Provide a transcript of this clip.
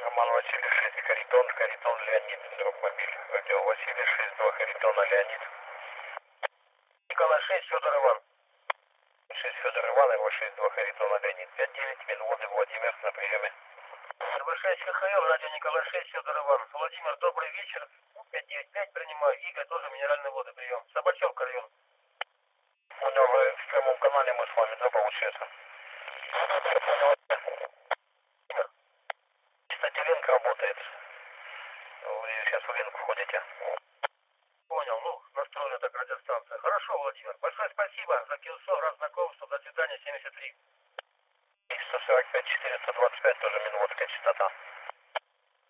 Роман Васильев, 6 Харитон, Харитон Леонид, дропмобиль. Радио Васильев, 6-2 Харитона Леонид. Николай 6, Федор Иван. 6 Федор Иван, его 6-2 Харитона Леонид. 5-9, Минводы, Владимир, на приеме. РВ-6 ХХЛ, радио Николай 6, Федор Иван. Владимир, добрый вечер. 595 принимаю. Игорь, тоже минеральные воды, прием. Собачевка, район. Понял, вы в прямом канале, мы с вами, да, получается? Кстати, линк работает. Вы сейчас в линк входите. Понял, ну, настроена так радиостанция. Хорошо, Владимир. Большое спасибо за килсо, раз знакомство. До свидания, 73. 145, 425, тоже Минводская частота.